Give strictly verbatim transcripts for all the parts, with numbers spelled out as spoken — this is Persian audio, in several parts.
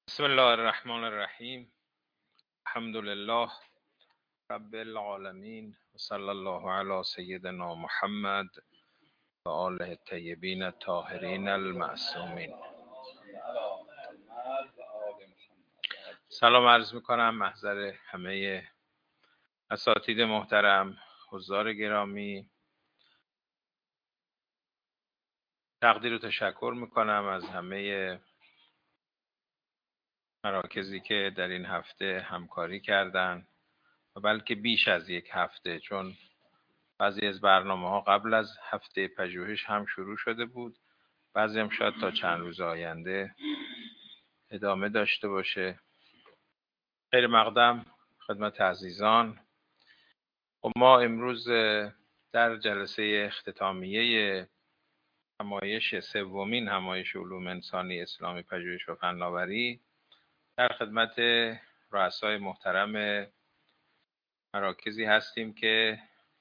بسم الله الرحمن الرحیم. الحمد لله رب العالمین و صلی الله علی سیدنا محمد و آله الطیبین الطاهرین المعصومین. سلام عرض میکنم محضر همه اساتید محترم، حضار گرامی. تقدیر و تشکر میکنم از همه مراکزی که در این هفته همکاری کردند و بلکه بیش از یک هفته، چون بعضی از برنامه ها قبل از هفته پژوهش هم شروع شده بود، بعضی هم شاید تا چند روز آینده ادامه داشته باشه. خیر مقدم خدمت عزیزان. و ما امروز در جلسه اختتامیه همایش سومین همایش علوم انسانی اسلامی پژوهش و فناوری در خدمت رؤسای محترم مراکزی هستیم که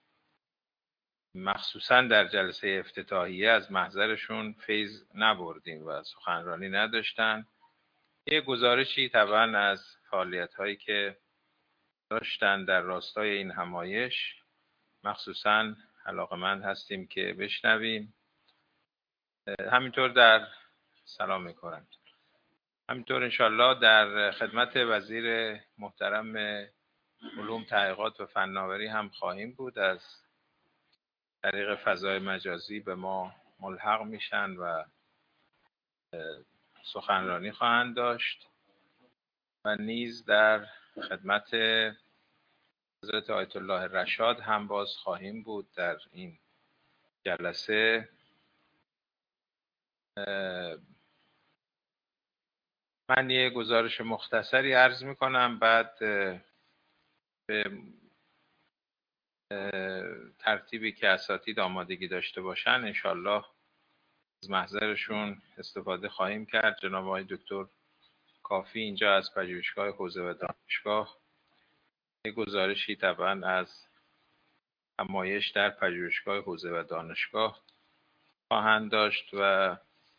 مخصوصا در جلسه افتتاحیه از محضرشون فیض نبردیم و سخنرانی نداشتن. یه گزارشی طبعا از فعالیت هایی که داشتن در راستای این همایش مخصوصا علاقمند هستیم که بشنویم. همینطور در سلام میکنم. همینطور انشالله در خدمت وزیر محترم علوم تحقیقات و فناوری هم خواهیم بود. از طریق فضای مجازی به ما ملحق میشن و سخنرانی خواهند داشت و نیز در خدمت حضرت آیت الله رشاد هم باز خواهیم بود در این جلسه. من یه گزارش مختصری عرض میکنم، بعد به ترتیبی که اساتید آمادگی داشته باشن انشالله از محضرشون استفاده خواهیم کرد. جناب آقای دکتر کافی اینجا از پژوهشگاه حوزه و دانشگاه یه گزارشی طبعا از همایش در پژوهشگاه حوزه و دانشگاه خواهند داشت و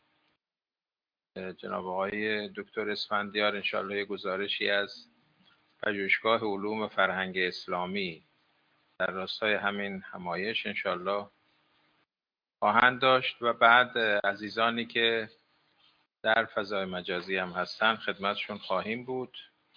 جناب آقای دکتر اسفندیار انشالله یه گزارشی از پژوهشگاه علوم فرهنگ اسلامی در راستای همین همایش انشالله خواهند داشت و بعد عزیزانی که در فضای مجازی هم هستن خدمتشون خواهیم بود.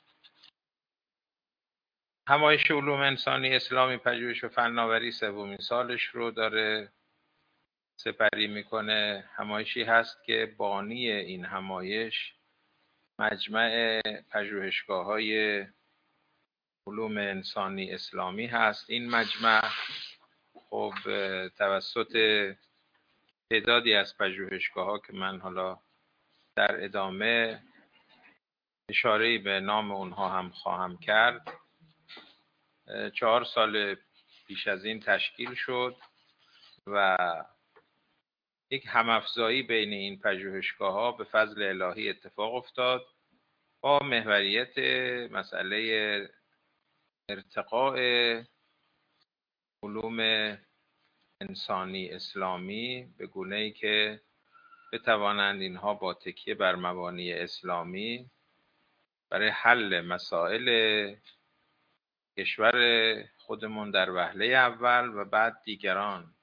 همایش علوم انسانی اسلامی پژوهش و فناوری سومین سالش رو داره سپری میکنه. همایشی هست که بانی این همایش مجمع پژوهشگاه‌های علوم انسانی اسلامی هست. این مجمع خب توسط تعدادی از پژوهشگاه‌ها که من حالا در ادامه اشاره‌ای به نام اونها هم خواهم کرد، چهار سال پیش از این تشکیل شد و یک همافزایی بین این پژوهشگاه‌ها به فضل الهی اتفاق افتاد با محوریت مسئله ارتقاء علوم انسانی اسلامی به گونه‌ای که بتوانند اینها با تکیه بر مبانی اسلامی برای حل مسائل کشور خودمون در وهله اول و بعد دیگران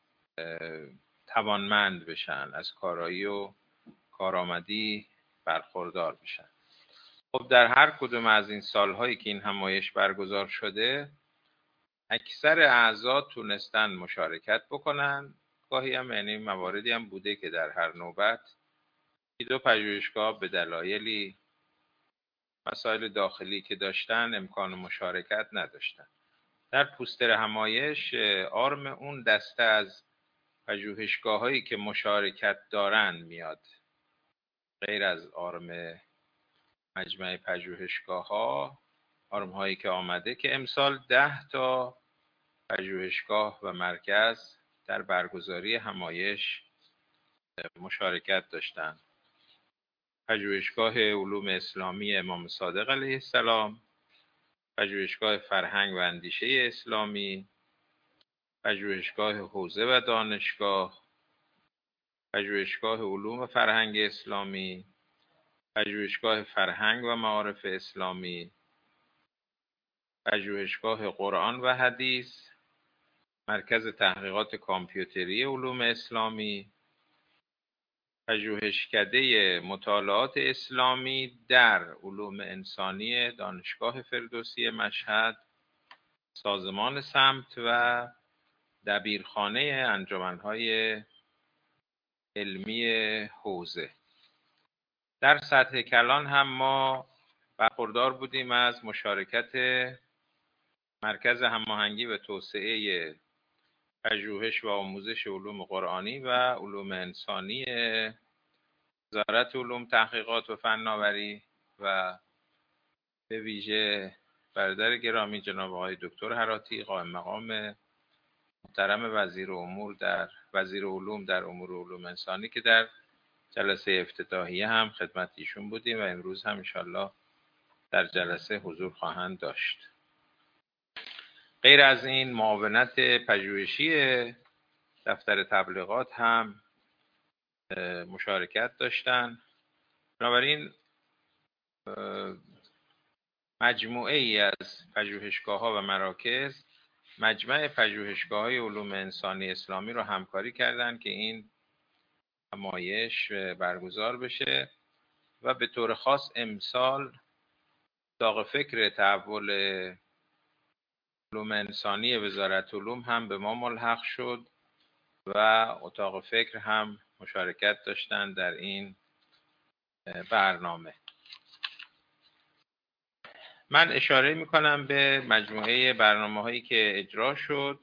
توانمند بشن، از کارایی و کارآمدی برخوردار بشن. خب در هر کدوم از این سالهایی که این همایش برگزار شده اکثر اعضا تونستن مشارکت بکنن. گاهی هم یعنی مواردی هم بوده که در هر نوبت دو پژوهشگاه به دلایلی مسائل داخلی که داشتن امکان مشارکت نداشتن. در پوستر همایش آرم اون دسته از پژوهشگاه هایی که مشارکت دارند میاد، غیر از آرم مجمع پژوهشگاه ها، آرم هایی که آمده که امسال ده تا پژوهشگاه و مرکز در برگزاری همایش مشارکت داشتند. پژوهشگاه علوم اسلامی امام صادق علیه السلام، پژوهشگاه فرهنگ و اندیشه اسلامی، پژوهشگاه حوزه و دانشگاه، پژوهشگاه علوم فرهنگ اسلامی، پژوهشگاه فرهنگ و معارف اسلامی، پژوهشگاه قرآن و حدیث، مرکز تحقیقات کامپیوتری علوم اسلامی، پژوهشکده مطالعات اسلامی در علوم انسانی دانشگاه فردوسی مشهد، سازمان سمت و دبیرخانه انجمنهای علمی حوزه. در سطح کلان هم ما برخوردار بودیم از مشارکت مرکز هماهنگی و توسعه پژوهش و آموزش علوم قرآنی و علوم انسانی وزارت علوم تحقیقات و فناوری و به ویژه برادر گرامی جناب آقای دکتر هراتی قائم مقام محترم وزیر امور در وزیر علوم در امور علوم انسانی که در جلسه افتتاحیه هم خدمت ایشون بودیم و امروز هم انشالله در جلسه حضور خواهند داشت. غیر از این معاونت پژوهشی دفتر تبلیغات هم مشارکت داشتن. بنابراین مجموعه ای از پژوهشگاه ها و مراکز مجمع پژوهشگاه های علوم انسانی اسلامی رو همکاری کردند که این نمایش برگزار بشه و به طور خاص امسال اتاق فکر تحول علوم انسانی وزارت علوم هم به ما ملحق شد و اتاق فکر هم مشارکت داشتند در این برنامه. من اشاره میکنم به مجموعه برنامه هایی که اجرا شد.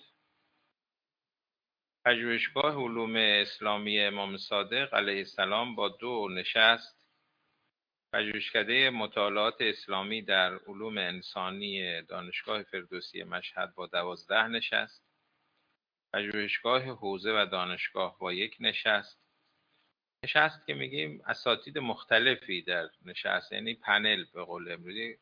پژوهشگاه علوم اسلامی امام صادق علیه السلام با دو نشست، پژوهشکده مطالعات اسلامی در علوم انسانی دانشگاه فردوسی مشهد با دوازده نشست، پژوهشگاه حوزه و دانشگاه با یک نشست. نشست که میگیم اساتید مختلفی در نشست، یعنی پنل به قول امروزی.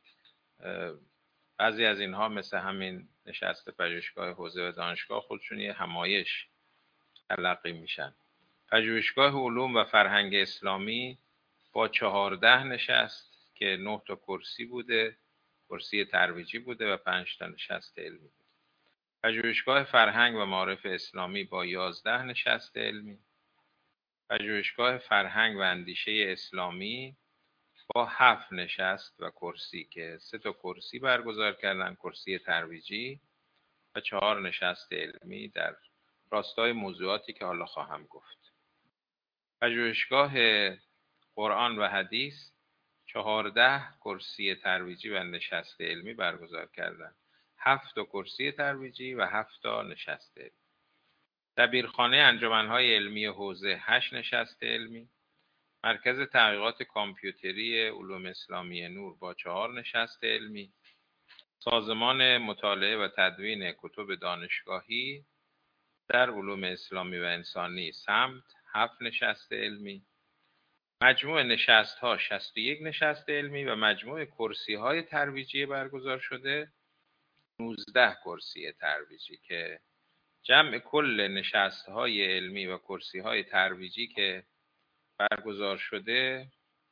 بعضی از اینها مثل همین نشست پژوهشگاه حوزه و دانشگاه خودشون یه همایش تلقی میشن. پژوهشگاه علوم و فرهنگ اسلامی با چهارده نشست که نه تا کرسی بوده، کرسی ترویجی بوده و پنج تا نشست علمی بود. پژوهشگاه فرهنگ و معارف اسلامی با یازده نشست علمی. پژوهشگاه فرهنگ و اندیشه اسلامی با هفت نشست و کرسی که سه تا کرسی برگزار کردن، کرسی ترویجی و چهار نشست علمی در راستای موضوعاتی که حالا خواهم گفت. پژوهشگاه قرآن و حدیث چهارده کرسی ترویجی و نشست علمی برگزار کردند. هفت تا کرسی ترویجی و هفت تا نشست علمی. دبیرخانه انجمنهای علمی حوزه هشت نشست علمی. مرکز تحقیقات کامپیوتری علوم اسلامی نور با چهار نشست علمی. سازمان مطالعه و تدوین کتب دانشگاهی در علوم اسلامی و انسانی سمت هفت نشست علمی. مجموع نشست ها شصت و یک نشست علمی و مجموع کرسی های ترویجی برگزار شده نوزده کرسی ترویجی که جمع کل نشست های علمی و کرسی های ترویجی که برگزار شده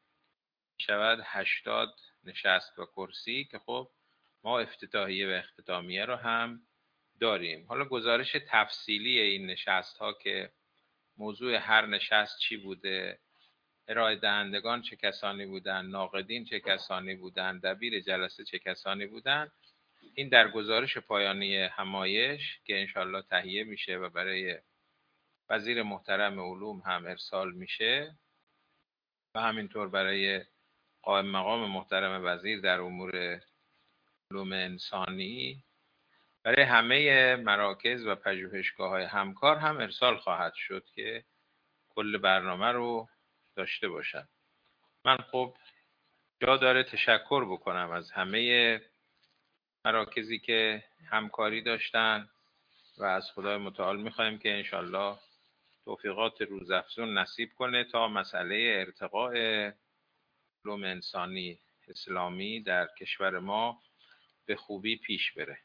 شود هشتاد نشست و کرسی که خب ما افتتاحیه و اختتامیه رو هم داریم. حالا گزارش تفصیلی این نشست ها که موضوع هر نشست چی بوده، ارائه دهندگان چه کسانی بودن، ناقدین چه کسانی بودن، دبیر جلسه چه کسانی بودن، این در گزارش پایانی همایش که انشالله تهیه میشه و برای وزیر محترم علوم هم ارسال میشه و همینطور برای قائم مقام محترم وزیر در امور علوم انسانی برای همه مراکز و پژوهشگاه های همکار هم ارسال خواهد شد که کل برنامه رو داشته باشد. من خب جا داره تشکر بکنم از همه مراکزی که همکاری داشتن و از خدای متعال میخوایم که انشالله توفیقات روزافزون نصیب کنه تا مسئله ارتقاء علوم انسانی اسلامی در کشور ما به خوبی پیش بره.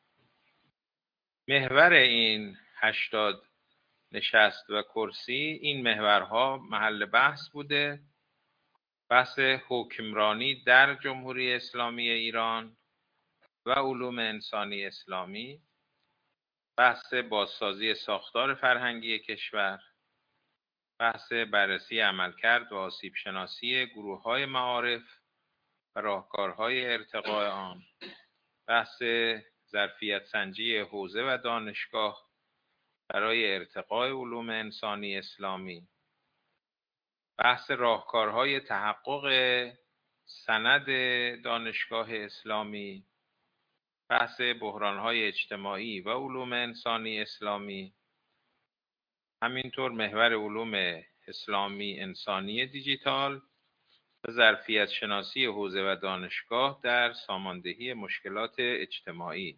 محور این هشتاد نشست و کرسی این محورها محل بحث بوده بحث حکمرانی در جمهوری اسلامی ایران و علوم انسانی اسلامی، بحث بازسازی ساختار فرهنگی کشور، بحث بررسی عملکرد و آسیب شناسی گروه های معارف و راهکارهای ارتقاء آن، بحث ظرفیت سنجی حوزه و دانشگاه برای ارتقاء علوم انسانی اسلامی، بحث راهکارهای تحقق سند دانشگاه اسلامی، بحث بحرانهای اجتماعی و علوم انسانی اسلامی، همینطور محور علوم اسلامی انسانی دیجیتال و ظرفیت شناسی حوزه و دانشگاه در ساماندهی مشکلات اجتماعی.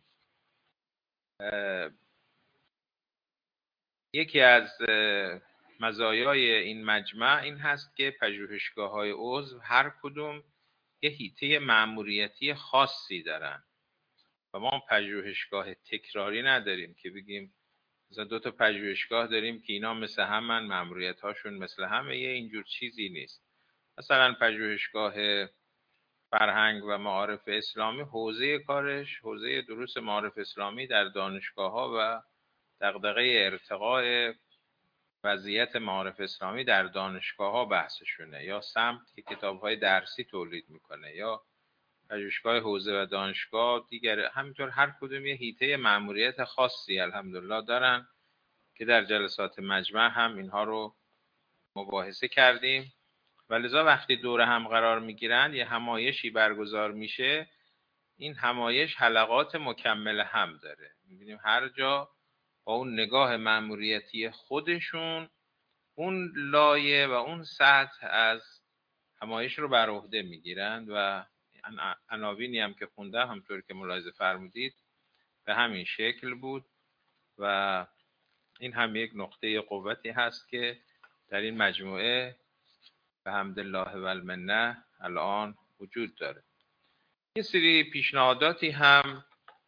یکی از مزایای این مجمع این هست که پژوهشگاه‌های عضو هر کدوم یه حیطه مأموریتی خاصی دارن و ما پژوهشگاه تکراری نداریم که بگیم مثلا دو تا پژوهشگاه داریم که اینا مثل همن، مأموریت هاشون مثل همه، یه اینجور چیزی نیست. مثلا پژوهشگاه فرهنگ و معارف اسلامی حوزه کارش حوزه دروس معارف اسلامی در دانشگاه ها و دغدغه ارتقاء وضعیت معارف اسلامی در دانشگاه ها بحثشونه، یا سمت که کتاب های درسی تولید میکنه، یا پژوهشگاه حوزه و دانشگاه دیگر. همینطور هر کدوم یه حیطه مأموریت خاصی الحمدلله دارن که در جلسات مجمع هم اینها رو مباحثه کردیم و لذا وقتی دور هم قرار میگیرن یه همایشی برگزار میشه، این همایش حلقات مکمل هم داره. میبینیم هر جا با اون نگاه مأموریتی خودشون اون لایه و اون سطح از همایش رو بر عهده میگیرن و عناوینی هم که خوندم همطور که ملاحظه فرمودید به همین شکل بود و این هم یک نقطه قوتی هست که در این مجموعه به حمدالله و المنه الان وجود داره. یه سری پیشنهاداتی هم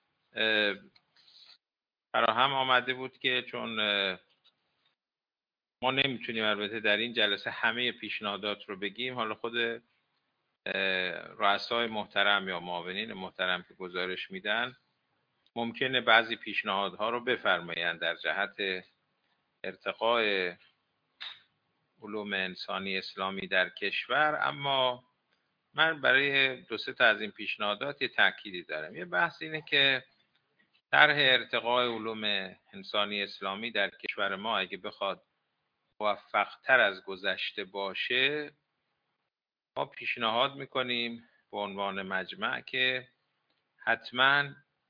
فراهم آمده بود که چون ما نمیتونیم البته در این جلسه همه پیشنهادات رو بگیم، حالا خود رؤسای محترم یا معاونین محترم که گزارش میدن ممکنه بعضی پیشنهادها رو بفرمایند در جهت ارتقاء علوم انسانی اسلامی در کشور، اما من برای دو سه تا از این پیشنهادات یه تأکیدی دارم. یه بحث اینه که طرح ارتقاء علوم انسانی اسلامی در کشور ما اگه بخواد موفق تر از گذشته باشه، ما پیشنهاد میکنیم به عنوان مجمع که حتما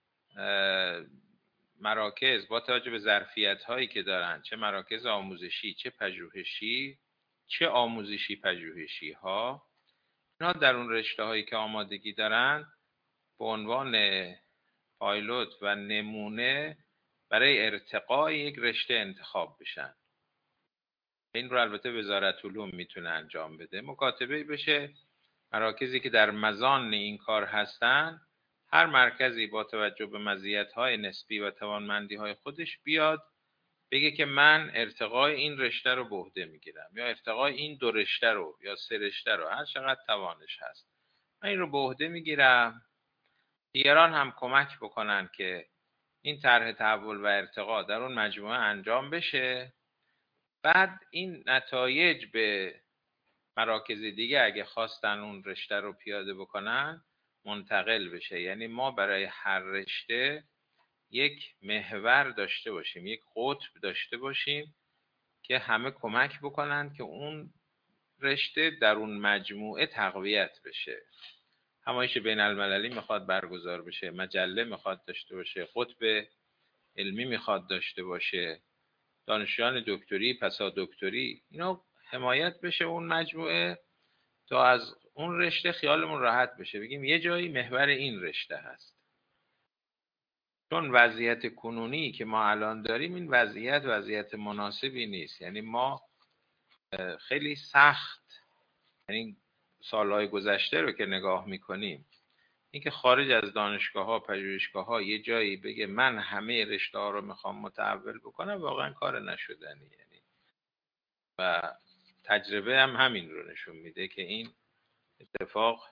مراکز با توجه به ظرفیت هایی که دارن، چه مراکز آموزشی، چه پژوهشی، چه آموزشی پژوهشی ها، اینا در اون رشته هایی که آمادگی دارن به عنوان پایلوت و نمونه برای ارتقاء یک رشته انتخاب بشن. این رو البته وزارت علوم میتونه انجام بده. مکاتبه بشه مراکزی که در مزان این کار هستن، هر مرکزی با توجه به مزیت‌های نسبی و توانمندی‌های خودش بیاد بگه که من ارتقاء این رشته رو به عهده میگیرم، یا ارتقاء این دو رشته رو یا سه رشته رو، هر چقدر توانش هست من این رو به عهده میگیرم. دیگران هم کمک بکنن که این طرح تحول و ارتقاء در اون مجموعه انجام بشه. بعد این نتایج به مراکز دیگه اگه خواستن اون رشته رو پیاده بکنن منتقل بشه. یعنی ما برای هر رشته یک محور داشته باشیم، یک قطب داشته باشیم که همه کمک بکنن که اون رشته در اون مجموعه تقویت بشه. همایش بین المللی میخواد برگزار بشه، مجله میخواد داشته باشه، قطب علمی میخواد داشته باشه، دانشجویان دکتری، پسا دکتری، اینا حمایت بشه اون مجموعه تا از اون رشته خیالمون راحت بشه، بگیم یه جایی محور این رشته هست. چون وضعیت کنونی که ما الان داریم این وضعیت وضعیت مناسبی نیست. یعنی ما خیلی سخت، یعنی سالهای گذشته رو که نگاه میکنیم، اینکه خارج از دانشگاه ها، پژوهشگاه ها یه جایی بگه من همه رشته ها رو میخوام متحول بکنم، واقعا کار نشدنی. یعنی و تجربه هم همین رو نشون میده که این اتفاق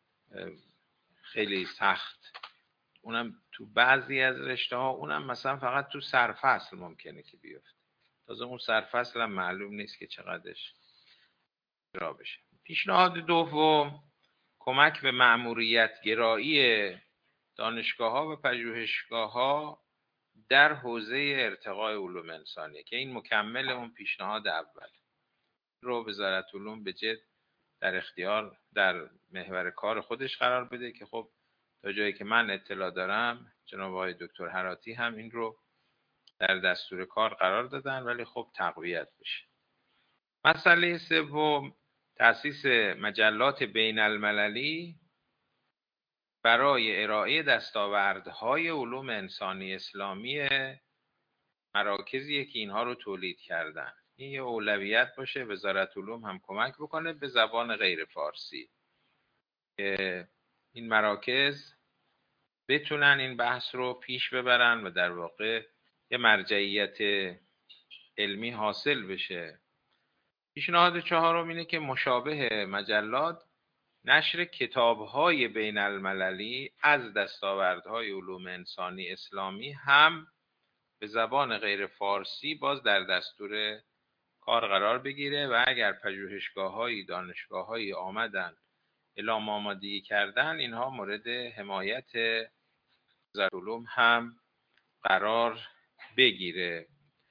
خیلی سخت، اونم تو بعضی از رشته ها، اونم مثلا فقط تو سرفصل ممکنه که بیفته، تازه اون سرفصل هم معلوم نیست که چقدرش اجرا بشه. پیشنهاد دوم، کمک به مأموریت گرایی دانشگاه ها و پژوهشگاه ها در حوزه ارتقاء علوم انسانیه که این مکمل اون پیشنهاد اول رو وزارت علوم به جد در اختیار در محور کار خودش قرار بده که خب تا جایی که من اطلاع دارم جناب آقای دکتر هراتی هم این رو در دستور کار قرار دادن، ولی خب تقویت بشه. مسئله سوم، تأسیس مجلات بین المللی برای ارائه دستاوردهای علوم انسانی اسلامی مراکزیه که اینها رو تولید کردن. این یه اولویت باشه، وزارت علوم هم کمک بکنه به زبان غیر فارسی که این مراکز بتونن این بحث رو پیش ببرن و در واقع یه مرجعیت علمی حاصل بشه. پیشنهاد چهارم اینه که مشابه مجلات نشر کتاب‌های بین المللی از دستاوردهای علوم انسانی اسلامی هم به زبان غیر فارسی باز در دستور کار قرار بگیره و اگر پژوهشگاه‌هایی دانشگاه‌هایی آمدن اعلام آمادگی کردن، اینها مورد حمایت وزارت علوم هم قرار بگیره.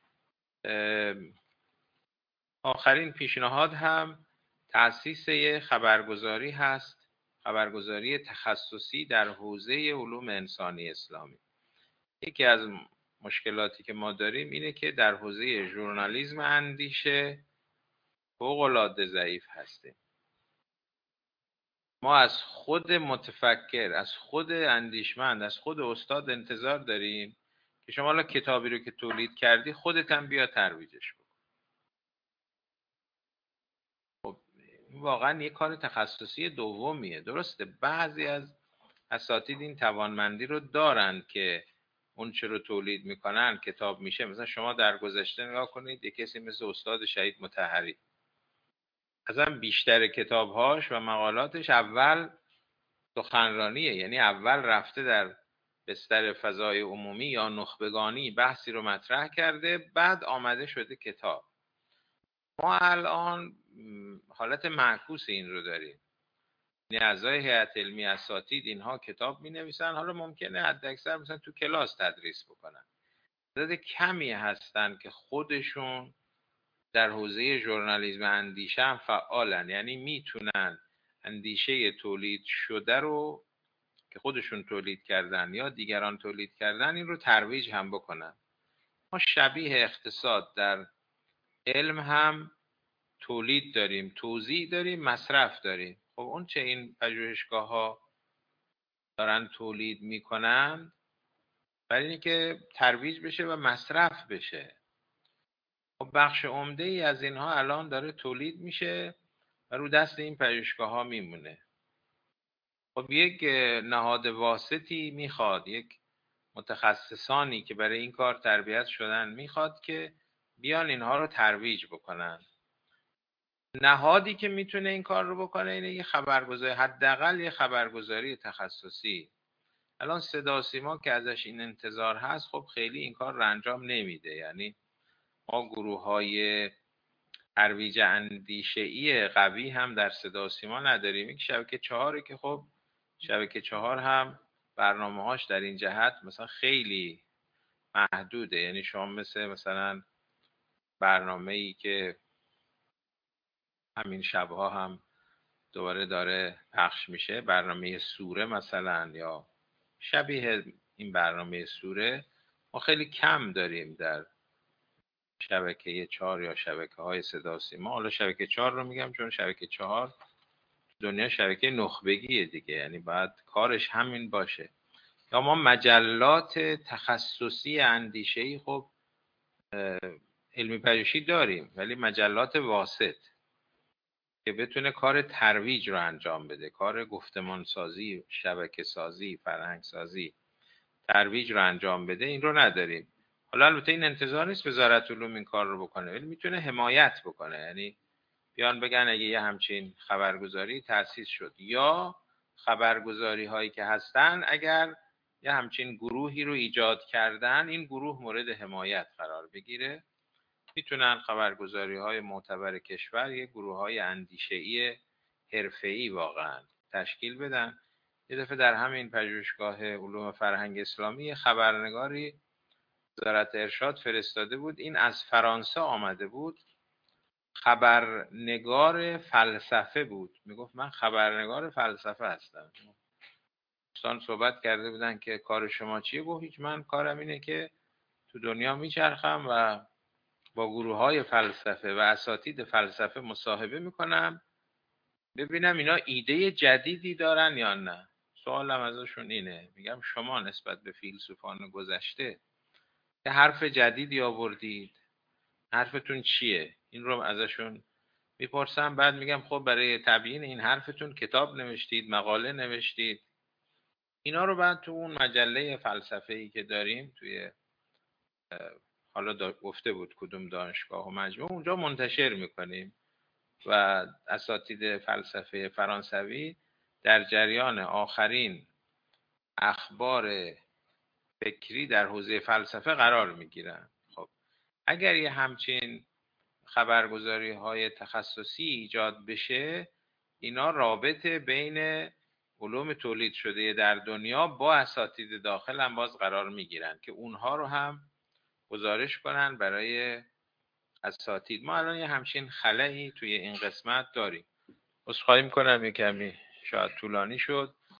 آخرین پیشنهاد هم تأسیس خبرگزاری هست، خبرگزاری تخصصی در حوزه علوم انسانی اسلامی. یکی از مشکلاتی که ما داریم اینه که در حوزه ژورنالیسم اندیشه فوق‌العاده ضعیف هستیم. ما از خود متفکر، از خود اندیشمند، از خود استاد انتظار داریم که شما الان کتابی رو که تولید کردی خودت هم بیا ترویجش کن. خب واقعا یه کار تخصصی دومیه. درسته بعضی از اساتید این توانمندی رو دارند که اون چه رو تولید میکنن کتاب میشه. مثلا شما در گذشته نگاه کنید، یک کسی مثل استاد شهید مطهری اصلا بیشتر کتابهاش و مقالاتش اول سخنرانیه، یعنی اول رفته در بستر فضای عمومی یا نخبگانی بحثی رو مطرح کرده، بعد آمده شده کتاب. ما الان حالت معکوس این رو داریم، یعنی اعضای هیئت علمی اساتید اینها کتاب می نویسن، حالا ممکنه حداکثر مثلا تو کلاس تدریس بکنن، تعداد کمی هستن که خودشون در حوزه ژورنالیسم اندیشه هم فعالن، یعنی میتونن اندیشه تولید شده رو که خودشون تولید کردن یا دیگران تولید کردن این رو ترویج هم بکنن. ما شبیه اقتصاد در علم هم تولید داریم، توزیع داریم، مصرف داریم. خب اون چه این پژوهشگاه ها دارن تولید میکنن برای اینکه ترویج بشه و مصرف بشه. خب بخش عمده ای از اینها الان داره تولید میشه و رو دست این پژوهشگاه ها میمونه. خب یک نهاد واسطی میخواد، یک متخصصانی که برای این کار تربیت شدن میخواد که بیان اینها رو ترویج بکنن. نهادی که میتونه این کار رو بکنه اینه یه خبرگزاری، حداقل یه خبرگزاری تخصصی. الان صدا و سیما که ازش این انتظار هست خب خیلی این کار رو انجام نمیده. یعنی ما گروه های ترویج اندیشه‌ای قوی هم در صدا و سیما نداریم. یک شبکه چهاره که خب شبکه چهار هم برنامه‌هاش در این جهت مثلا خیلی محدوده. یعنی شما مثل مثلا برنامه‌ای که همین شبها هم دوباره داره پخش میشه، برنامه سوره مثلا، یا شبیه این برنامه سوره، ما خیلی کم داریم در شبکه چهار یا شبکه های صدا و سیما. حالا شبکه چهار رو میگم چون شبکه چهار دنیا شبکه نخبگیه دیگه، یعنی باید کارش همین باشه. یا ما مجلات تخصصی اندیشه‌ای خب علمی پژوهشی داریم، ولی مجلات واسط که بتونه کار ترویج رو انجام بده، کار گفتمان سازی، شبکه سازی، فرهنگ سازی، ترویج رو انجام بده، این رو نداریم. حالا البته این انتظار نیست وزارت علوم این کار رو بکنه، ولی میتونه حمایت بکنه. یعنی بیان بگن اگه یه همچین خبرگزاری تأسیس شد، یا خبرگزاری هایی که هستن اگر یه همچین گروهی رو ایجاد کردن این گروه مورد حمایت قرار بگیره. میتونن خبرگزاری های معتبر کشور یه گروه های اندیشه‌ای حرفه‌ای واقعا تشکیل بدن. یه دفعه در همین پژوهشگاه علوم فرهنگ اسلامی خبرنگاری وزارت ارشاد فرستاده بود، این از فرانسه آمده بود، خبرنگار فلسفه بود، میگفت من خبرنگار فلسفه هستم. دوستان صحبت کرده بودن که کار شما چیه؟ گفت هیچ، من کارم اینه که تو دنیا میچرخم و با گروه های فلسفه و اساتید فلسفه مصاحبه میکنم ببینم اینا ایده جدیدی دارن یا نه. سوالم ازشون اینه، میگم شما نسبت به فیلسوفان گذشته که حرف جدیدی آوردید، حرفتون چیه؟ این رو ازشون میپرسم. بعد میگم خب برای تبیین این حرفتون کتاب نوشتید، مقاله نوشتید، اینا رو بعد تو اون مجله فلسفه‌ای که داریم توی حالا گفته بود کدوم دانشگاه و مجموع، اونجا منتشر میکنیم و اساتید فلسفه فرانسوی در جریان آخرین اخبار فکری در حوزه فلسفه قرار میگیرن. خب اگر یه همچین خبرگزاری های تخصصی ایجاد بشه، اینا رابطه بین علوم تولید شده در دنیا با اساتید داخل هم باز قرار میگیرن که اونها رو هم گزارش کنن برای اساتید. ما الان یه همچین خلایی توی این قسمت داریم. عذرخواهی میکنم یه کمی شاید طولانی شد.